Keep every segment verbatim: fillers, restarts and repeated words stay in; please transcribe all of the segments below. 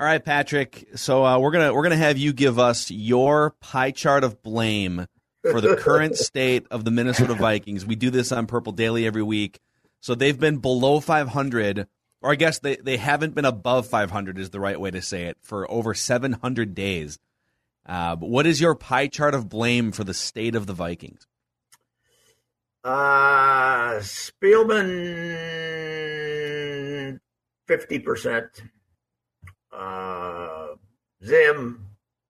All right, Patrick. So uh, we're gonna we're gonna have you give us your pie chart of blame for the current state of the Minnesota Vikings. We do this on Purple Daily every week. So they've been below five hundred, or I guess they, they haven't been above five hundred is the right way to say it, for over seven hundred days. Uh, but what is your pie chart of blame for the state of the Vikings? Uh, Spielman, fifty percent. Uh, Zim,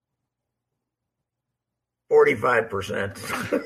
forty-five percent.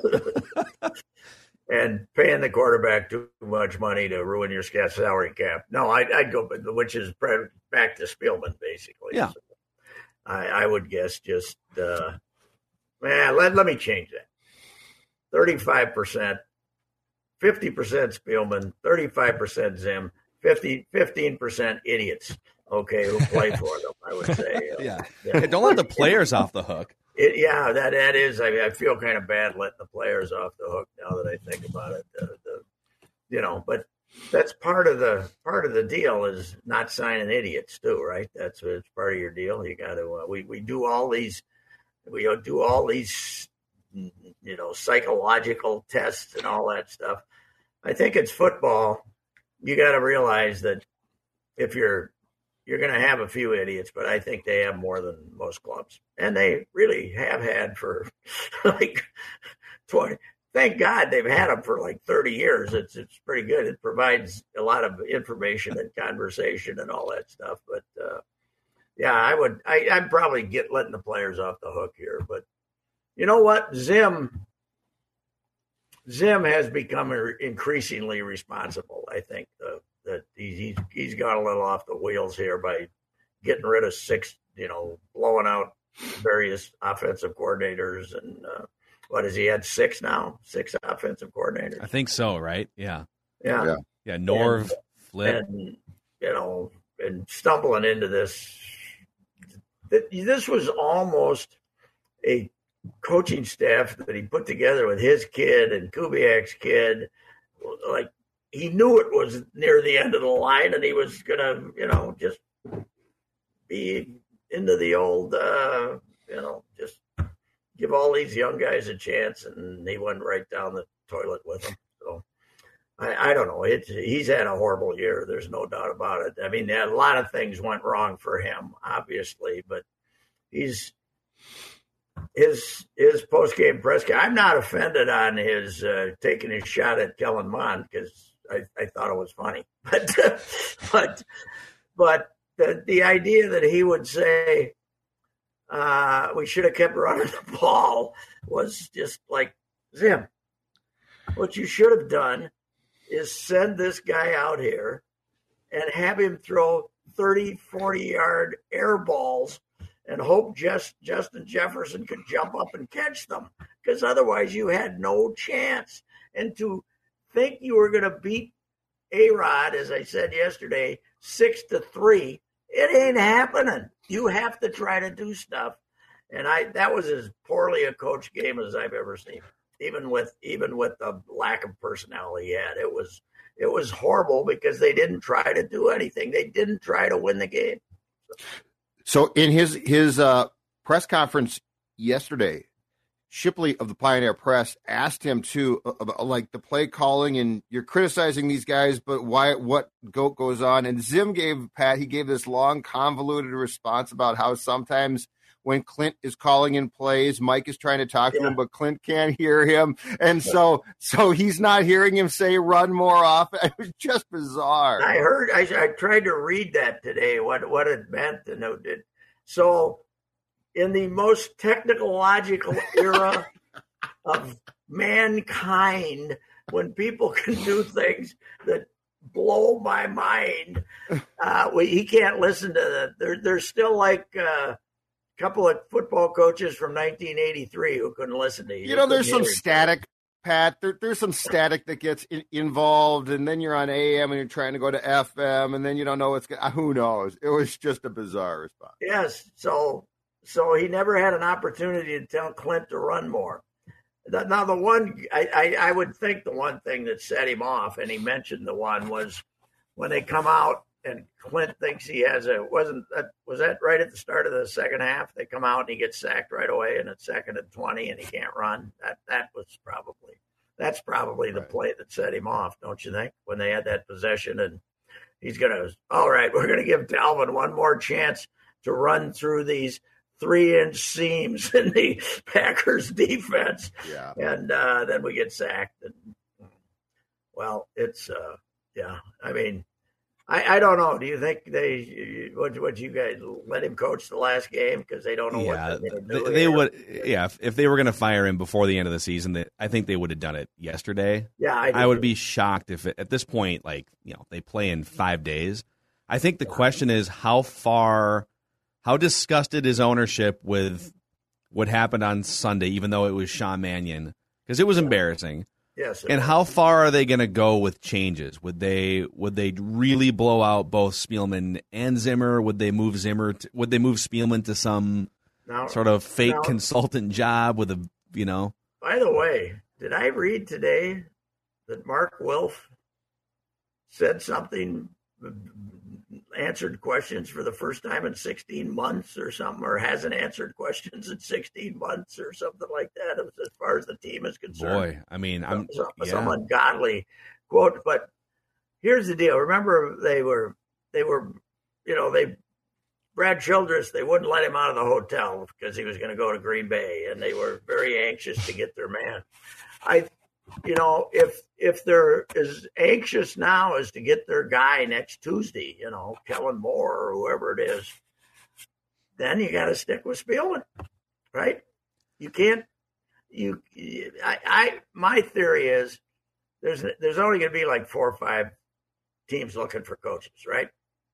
And paying the quarterback too much money to ruin your salary cap. No, I'd, I'd go, which is back to Spielman, basically. Yeah. So I, I would guess just, uh, man, let, let me change that. thirty-five percent, fifty percent Spielman, thirty-five percent Zim, fifty, fifteen percent idiots, okay, who play for them, I would say. yeah. yeah. Don't let the players off the hook. It, yeah, that that is. I mean, I feel kind of bad letting the players off the hook now that I think about it. The, the, you know, but that's part of the part of the deal is not signing idiots too, right? That's it's part of your deal. You got to. Uh, we we do all these. We do all these, you know, psychological tests and all that stuff. I think it's football. You got to realize that if you're You're going to have a few idiots, but I think they have more than most clubs. And they really have had for like twenty. Thank God they've had them for like thirty years. It's it's pretty good. It provides a lot of information and conversation and all that stuff. But, uh, yeah, I would I, – I'd probably get letting the players off the hook here. But you know what? Zim – Zim has become increasingly responsible, I think, uh, that he's he's gone a little off the wheels here by getting rid of six, you know, blowing out various offensive coordinators. And uh, what has he had six now? Six offensive coordinators. I think so, right? Yeah. Yeah. Yeah. Yeah. Norv, and, Flip. And, you know, and stumbling into this. This was almost a coaching staff that he put together with his kid and Kubiak's kid. Like, he knew it was near the end of the line, and he was going to, you know, just be into the old, uh, you know, just give all these young guys a chance, and he went right down the toilet with them. So I, I don't know. It's, he's had a horrible year. There's no doubt about it. I mean, a lot of things went wrong for him, obviously, but he's his his post-game press. I'm not offended on his uh, taking his shot at Kellen Mond because I, I thought it was funny, but but but the the idea that he would say uh, we should have kept running the ball was just like, Zim, what you should have done is send this guy out here and have him throw thirty, forty-yard air balls and hope just Justin Jefferson could jump up and catch them, because otherwise you had no chance. And to think you were going to beat A-Rod, as I said yesterday, six to three, it ain't happening. You have to try to do stuff. And I that was as poorly a coach game as I've ever seen. Even with even with the lack of personnel he had, it was it was horrible because they didn't try to do anything. They didn't try to win the game. So, so in his his uh, press conference yesterday, Shipley of the Pioneer Press asked him to about like the play calling, and you're criticizing these guys, but why? What go, goes on? And Zim gave Pat he gave this long, convoluted response about how sometimes when Clint is calling in plays, Mike is trying to talk to yeah. him, but Clint can't hear him, and so so he's not hearing him say run more often. It was just bizarre. I heard. I, I tried to read that today. What what it meant to know did so. In the most technological era of mankind, when people can do things that blow my mind, uh, we, he can't listen to that. There, there's still like uh, a couple of football coaches from nineteen eighty-three who couldn't listen to you. You know, there's some static, Pat. There, there's some static that gets in, involved, and then you're on A M and you're trying to go to F M, and then you don't know what's going. Who knows? It was just a bizarre response. Yes, so. So he never had an opportunity to tell Clint to run more. Now, the one, I, I, I would think the one thing that set him off, and he mentioned the one, was when they come out and Clint thinks he has a wasn't that was that right at the start of the second half? They come out and he gets sacked right away, and it's second and twenty, and he can't run. That that was probably that's probably the Right. play that set him off, don't you think? When they had that possession, and he's gonna all right, we're gonna give Dalvin one more chance to run through these three-inch seams in the Packers defense, Yeah. and uh, then we get sacked. And well, it's uh, yeah. I mean. I, I don't know. Do you think they would would you guys let him coach the last game because they don't know Yeah, what they're going to they, do? they here? would. Yeah, if, if they were going to fire him before the end of the season, they, I think they would have done it yesterday. Yeah, I, I would be shocked if it, at this point, like you know, they play in five days. I think the question is how far, how disgusted is ownership with what happened on Sunday, even though it was Sean Mannion, because it was embarrassing. Yes. And how far are they going to go with changes? Would they would they really blow out both Spielman and Zimmer? Would they move Zimmer? To, would they move Spielman to some now, sort of fake now- consultant job with a you know? By the way, did I read today that Mark Wilf said something, answered questions for the first time in sixteen months or something, or hasn't answered questions in sixteen months or something like that, as far as the team is concerned? Boy, I mean, I'm some, yeah. some ungodly quote. But here's the deal. Remember, they were, they were, you know, they, Brad Childress, they wouldn't let him out of the hotel because he was going to go to Green Bay, and they were very anxious to get their man. I, you know, if if they're as anxious now as to get their guy next Tuesday, you know, Kellen Moore or whoever it is, then you got to stick with Spielman, right? You can't. You, I, I, my theory is there's there's only going to be like four or five teams looking for coaches, right?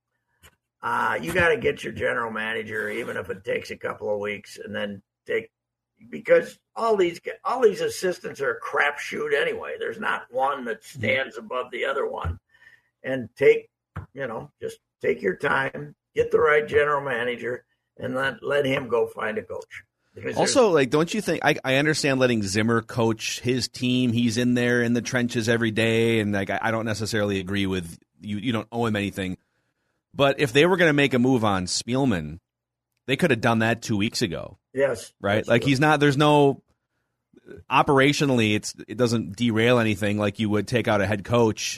Uh, you got to get your general manager, even if it takes a couple of weeks, and then take because all these all these assistants are a crapshoot anyway. There's not one that stands above the other one, and take you know just take your time, get the right general manager, and let let him go find a coach. Because Also, like, don't you think I, I understand letting Zimmer coach his team? He's in there in the trenches every day, and like I, I don't necessarily agree with you. You don't owe him anything, but if they were going to make a move on Spielman, they could have done that two weeks ago. Yes, right. Like true. He's not. There's no operationally. It's it doesn't derail anything like you would take out a head coach.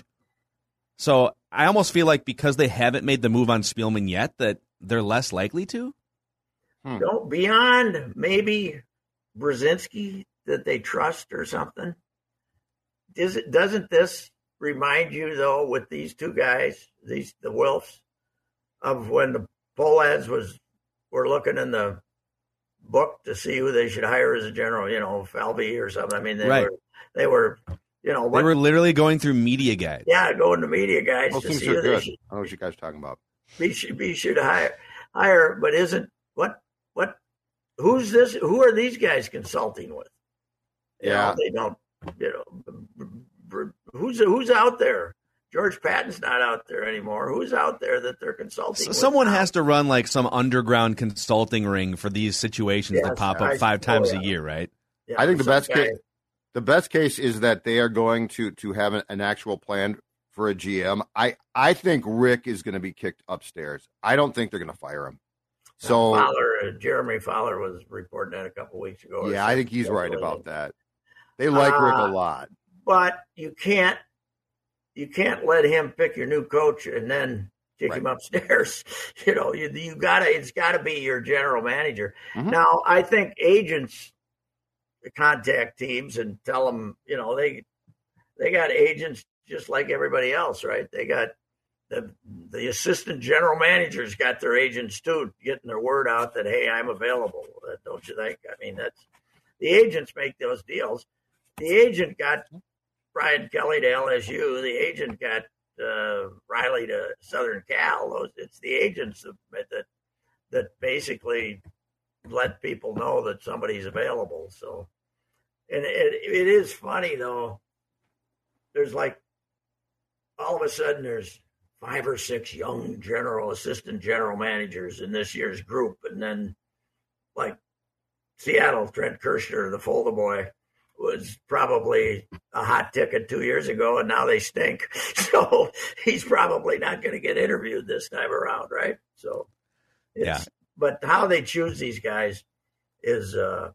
So I almost feel like because they haven't made the move on Spielman yet, that they're less likely to. Hmm. Don't beyond maybe Brzezinski that they trust or something. Is it, doesn't this remind you though with these two guys, these the Wilfs, of when the Polads was were looking in the book to see who they should hire as a general, you know, Falvey or something. I mean, they right. were they were you know what, they were literally going through media guides. Yeah, going to media guides Those to things see are who good. they should. I know what you guys are talking about. Be should be should hire hire, but isn't what what who's this? Who are these guys consulting with? You Yeah, know, they don't. You know, who's who's out there? George Patton's not out there anymore. Who's out there that they're consulting? So with someone now? has to run like some underground consulting ring for these situations Yes, that pop up I- five times oh, yeah. a year, right? Yeah, I think the some best guy- case, the best case is that they are going to to have an, an actual plan for a G M. I I think Rick is going to be kicked upstairs. I don't think they're going to fire him. So Fowler, uh, Jeremy Fowler was reporting that a couple weeks ago. or yeah, I think something. he's right about that. They like Rick a Uh, lot. But you can't you can't let him pick your new coach and then kick Right. him upstairs. You know, you you gotta it's gotta be your general manager. Mhm. Now I think agents contact teams and tell them, you know, they they got agents just like everybody else, right? They got the the assistant general managers got their agents too, getting their word out that hey, I'm available. Uh, don't you think? I mean, that's the agents make those deals. The agent got Brian Kelly to L S U. The agent got uh, Riley to Southern Cal. Those it's the agents that that, that basically let people know that somebody's available. So, and it, it is funny though. There's like all of a sudden there's five or six young general assistant general managers in this year's group, and then like Seattle, Trent Kirshner, the Folda boy, was probably a hot ticket two years ago, and now they stink. So he's probably not going to get interviewed this time around, right? So, it's, yeah. But how they choose these guys is, uh,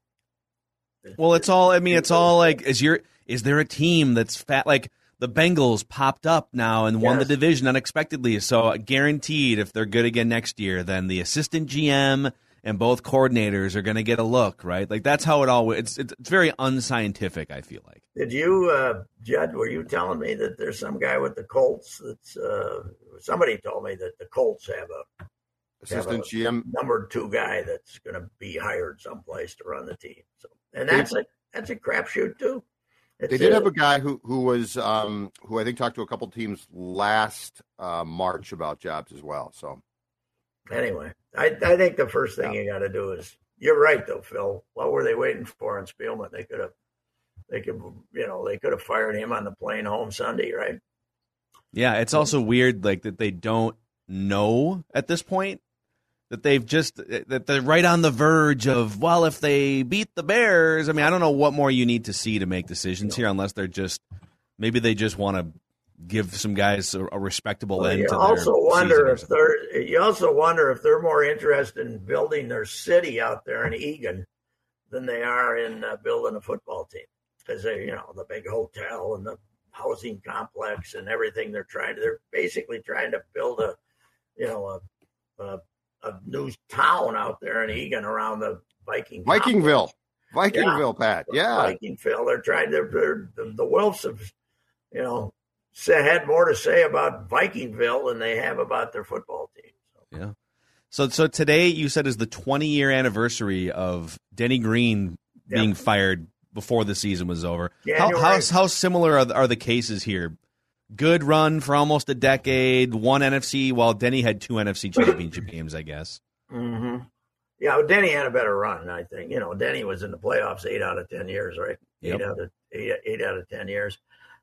well, it's all. I mean, it's all like, is your is there a team that's fat? Like the Bengals popped up now and won yes. the division unexpectedly. So guaranteed, if they're good again next year, then the assistant G M and both coordinators are going to get a look, right? Like that's how it all. It's it's, it's very unscientific. I feel like. Did you, uh, Judd? Were you telling me that there's some guy with the Colts? That's uh, somebody told me that the Colts have a assistant have a G M number two guy that's going to be hired someplace to run the team. So, and that's a that's a crapshoot too. It's they did a, have a guy who who was um, who I think talked to a couple teams last uh, March about jobs as well. So anyway, I I think the first thing yeah. you got to do is you're right though, Phil. What were they waiting for in Spielman? They could have they could you know they could have fired him on the plane home Sunday, right? Yeah, it's also weird like that they don't know at this point. That they've just that they're right on the verge of, well, if they beat the Bears, I mean, I don't know what more you need to see to make decisions here, unless they're just maybe they just want to give some guys a, a respectable well, end. You to also their wonder if they're you also wonder if they're more interested in building their city out there in Eagan than they are in uh, building a football team, because they, you know, the big hotel and the housing complex and everything they're trying to they're basically trying to build a you know a, a a new town out there in Eagan around the Viking Vikingville, complex. Vikingville, yeah. Pat. Yeah, Vikingville. They're trying to. They're, the, the Wilfs have, you know, say, had more to say about Vikingville than they have about their football team. So. Yeah. So, so today you said is the twenty year anniversary of Denny Green being yeah. fired before the season was over. January. How, how how similar are the, are the cases here? Good run for almost a decade, one N F C, while Denny had two N F C championship games, I guess. Mm-hmm. Yeah, well, Denny had a better run, I think. You know, Denny was in the playoffs eight out of ten years, right? Yep. Eight out of eight, eight out of ten years.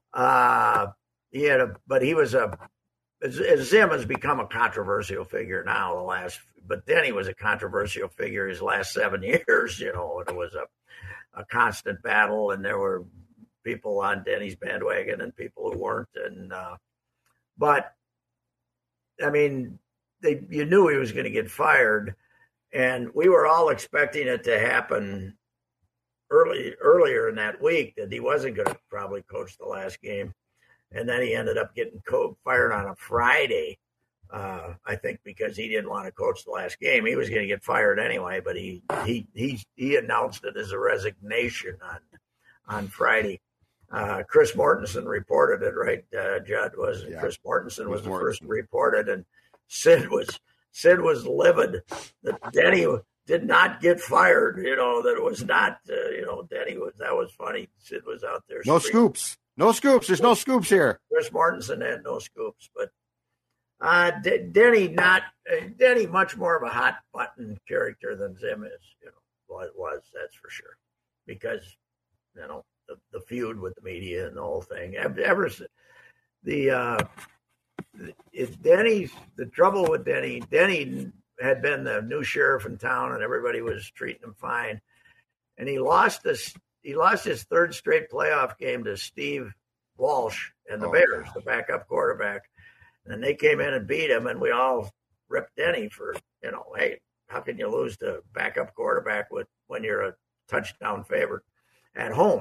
Uh, he had a, but he was a. Zim has become a controversial figure now. The last, but Denny was a controversial figure his last seven years. You know, and it was a a constant battle, and there were people on Denny's bandwagon and people who weren't. And, uh, but I mean, they, you knew he was going to get fired, and we were all expecting it to happen early, earlier in that week, that he wasn't going to probably coach the last game. And then he ended up getting co- fired on a Friday. Uh, I think because he didn't want to coach the last game. He was going to get fired anyway, but he, he, he, he announced it as a resignation on, on Friday. Uh, Chris Mortensen reported it, right? Uh, Judd was yeah. Chris Mortensen was Chris the Mortensen. first reported, and Sid was Sid was livid that Denny did not get fired. You know that it was not. Uh, you know Denny was that was funny. Sid was out there. No screaming. scoops, no scoops. There's no scoops here. Chris Mortensen had no scoops, but uh, D- Denny not uh, Denny much more of a hot button character than Zim is. You know, was, was that's for sure, because you know. The, the feud with the media and the whole thing. Ever the uh, it, Denny's the trouble with Denny. Denny had been the new sheriff in town, and everybody was treating him fine. And he lost this. He lost his third straight playoff game to Steve Walsh and the Oh, Bears, God. the backup quarterback. And they came in and beat him, and we all ripped Denny for you know, hey, how can you lose to backup quarterback with when you're a touchdown favorite at home?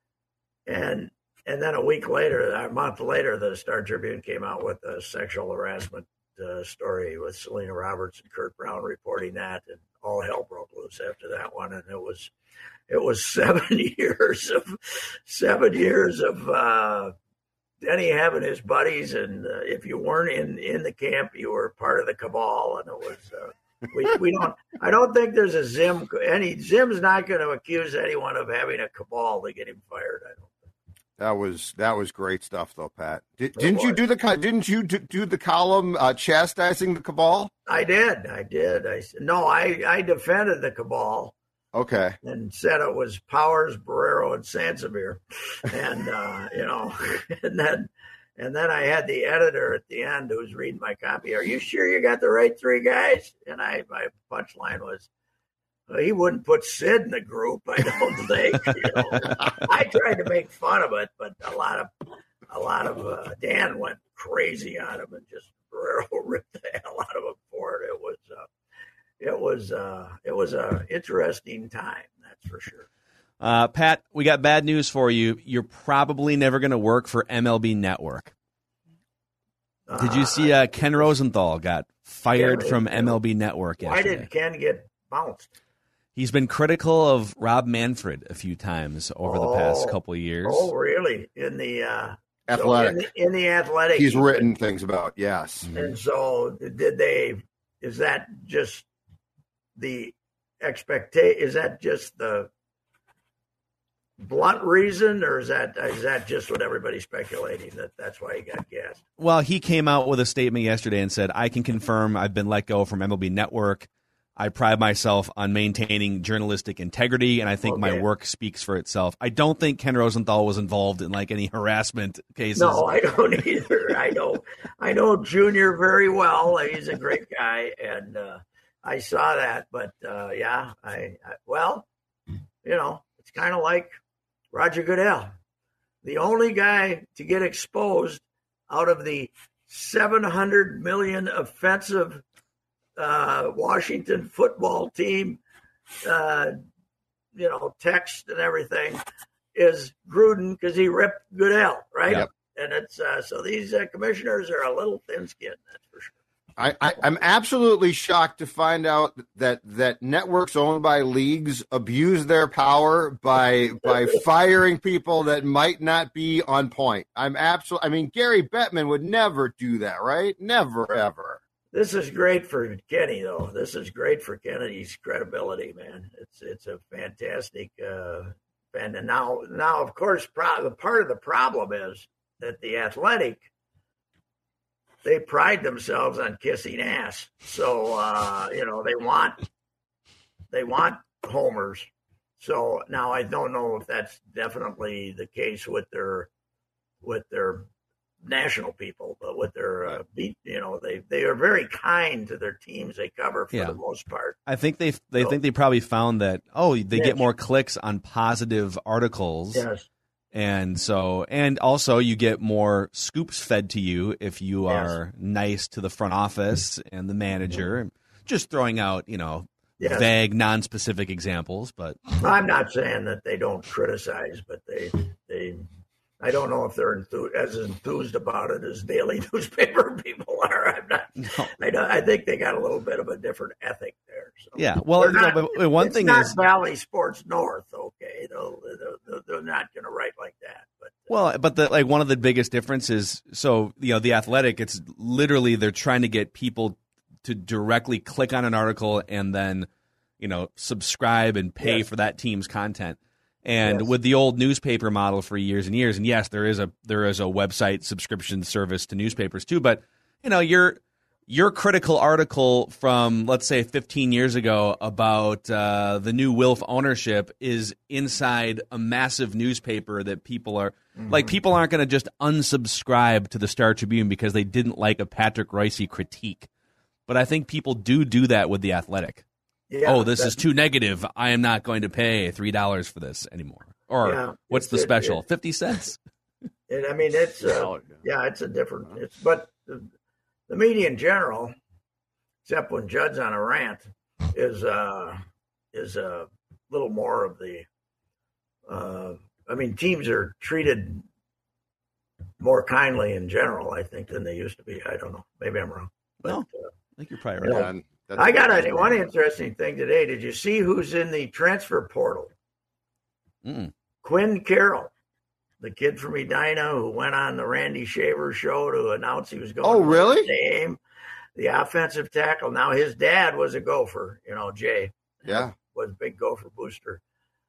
And and then a week later, a month later, the Star Tribune came out with a sexual harassment uh, story with Selena Roberts and Kurt Brown reporting that, and all hell broke loose after that one. And it was it was seven years of seven years of uh, Denny having his buddies, and uh, if you weren't in, in the camp, you were part of the cabal, and it was. Uh, we we don't. I don't think there's a Zim. Any Zim's not going to accuse anyone of having a cabal to get him fired. I don't. That was that was great stuff, though, Pat. Did, didn't you do the didn't you do, do the column uh, chastising the cabal? I did, I did. I no, I I defended the cabal. Okay. And said it was Powers, Barrero, and Sansevier, and uh, you know, and then and then I had the editor at the end who was reading my copy. Are you sure you got the right three guys? And I my punchline was, he wouldn't put Sid in the group, I don't think. You know? I tried to make fun of it, but a lot of a lot of uh, Dan went crazy on him and just ripped the hell out of him for it. It was uh, it was uh, it was a interesting time, that's for sure. Uh, Pat, we got bad news for you. You're probably never going to work for M L B Network. Did you see uh, Ken Rosenthal got fired Ken, from M L B Network yesterday? Why did Ken get bounced? He's been critical of Rob Manfred a few times over oh, the past couple of years. Oh, really? In the uh, Athletic. So in, the, in the Athletic. He's written things about, yes. And so did they, is that just the expectation? Is that just the blunt reason, or is that is that just what everybody's speculating, that that's why he got gassed? Well, he came out with a statement yesterday and said, I can confirm I've been let go from M L B Network. I pride myself on maintaining journalistic integrity, and I think okay. my work speaks for itself. I don't think Ken Rosenthal was involved in like any harassment cases. No, I don't either. I know, I know Junior very well. He's a great guy, and uh, I saw that. But uh, yeah, I, I well, you know, it's kind of like Roger Goodell, the only guy to get exposed out of the seven hundred million offensive uh, Washington football team, uh, you know, text and everything, is Gruden, because he ripped Goodell, right? Yep. And it's uh, so these uh, commissioners are a little thin-skinned, that's for sure. I, I, I'm absolutely shocked to find out that that networks owned by leagues abuse their power by by firing people that might not be on point. I'm absolutely. I mean, Gary Bettman would never do that, right? Never, ever. This is great for Kenny, though. This is great for Kennedy's credibility, man. It's it's a fantastic. Uh, and now, now, of course, pro- the part of the problem is that the Athletic, they pride themselves on kissing ass. So, uh, you know, they want they want homers. So now I don't know if that's definitely the case with their with their national people, but with their uh, beat, you know, they they are very kind to their teams they cover for yeah. the most part. I think they they so, think they probably found that oh they yes. get more clicks on positive articles. Yes. And so, and also you get more scoops fed to you if you yes. are nice to the front office and the manager. Mm-hmm. Just throwing out, you know, yes. vague, non-specific examples. But I'm not saying that they don't criticize, but they they. I don't know if they're enthused, as enthused about it as daily newspaper people are. I'm not. No. I, don't, I think they got a little bit of a different ethic there. So. Yeah. Well, not, no, but one it's thing not is Valley Sports North. Okay, they'll, they're, they're not going to write like that. But well, but the like one of the biggest differences. So you know, the Athletic. It's literally they're trying to get people to directly click on an article and then you know subscribe and pay yes. for that team's content. And yes. with the old newspaper model for years and years, and yes, there is a there is a website subscription service to newspapers too. But you know, your your critical article from let's say fifteen years ago about uh, the new Wilf ownership is inside a massive newspaper that people are mm-hmm. like people aren't going to just unsubscribe to the Star Tribune because they didn't like a Patrick Royce critique. But I think people do do that with the Athletic. Yeah, oh, this is too negative. I am not going to pay three dollars for this anymore. Or yeah, what's the it, special? It, Fifty cents. And I mean, it's uh, yeah, it's a different. It's but the, the media in general, except when Judd's on a rant, is uh, is a little more of the. Uh, I mean, teams are treated more kindly in general, I think, than they used to be. I don't know. Maybe I'm wrong. But, no, uh, I think you're probably right. You know, That's I got a, one interesting thing today. Did you see who's in the transfer portal? Mm-mm. Quinn Carroll, the kid from Edina who went on the Randy Shaver show to announce he was going oh, to really? the game, the offensive tackle. Now, his dad was a Gopher, you know, Jay. Yeah. Was a big Gopher booster.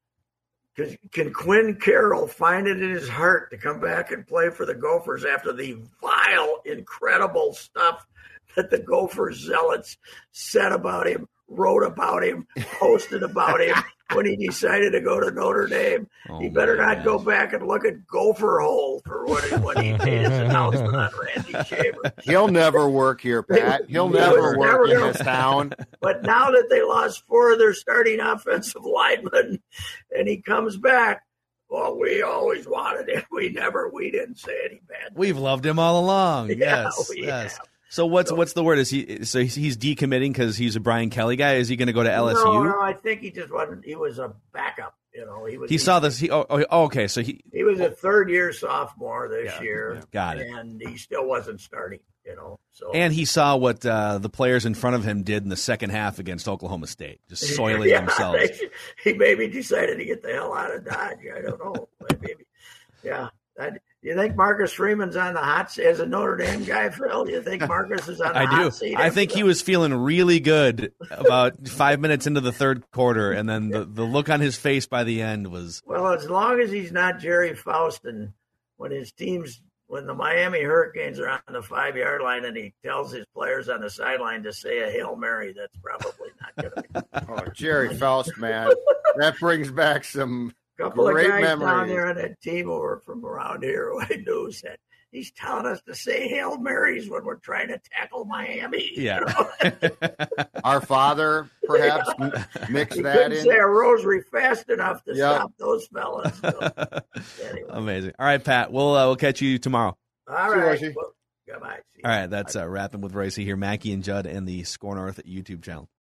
Can, can Quinn Carroll find it in his heart to come back and play for the Gophers after the vile, incredible stuff that the Gopher zealots said about him, wrote about him, posted about him, when he decided to go to Notre Dame. Oh, he better my not go gosh. back and look at Gopher Hole for when he, when he made his announcement on Randy Shaver. He'll never work here, Pat. He'll He never was work never in gonna- this town. But now that they lost four of their starting offensive linemen, and he comes back, well, we always wanted him. We never, we didn't say any bad. We've loved him all along. Yeah, yes, we yes. have. So what's So- what's the word? Is he so he's, he's decommitting because he's a Brian Kelly guy? Is he going to go to L S U? No, no, I think he just wasn't. He was a backup. You know, he was. He saw this. He oh, oh okay. So he He was a third year sophomore this Yeah, year. yeah. Got it. And he still wasn't starting. You know, so and he saw what uh, the players in front of him did in the second half against Oklahoma State, just soiling Yeah, themselves. they- he maybe decided to get the hell out of Dodge. I don't know. Maybe. Yeah. I, you think Marcus Freeman's on the hot seat as a Notre Dame guy, Phil? Do you think Marcus is on the I hot do. seat? I think he was feeling really good about five minutes into the third quarter, and then the, the look on his face by the end was Well, as long as he's not Jerry Faust, and when his team's when the Miami Hurricanes are on the five yard line and he tells his players on the sideline to say a Hail Mary, that's probably not going to be. Oh, Jerry Faust, man. That brings back some A couple great of guys down memories. there on that team over from around here who I knew said, he's telling us to say Hail Marys when we're trying to tackle Miami. you yeah. know? Our Father, perhaps, m- mix He that couldn't in. say a rosary fast enough to Yep. stop those fellas. So, anyway. Amazing. All right, Pat. We'll uh, we'll catch you tomorrow. All See you, right. Ricey. Well, goodbye. See you. All right, that's uh, wrapping with Ricey here, Mackie and Judd, and the Score North YouTube channel.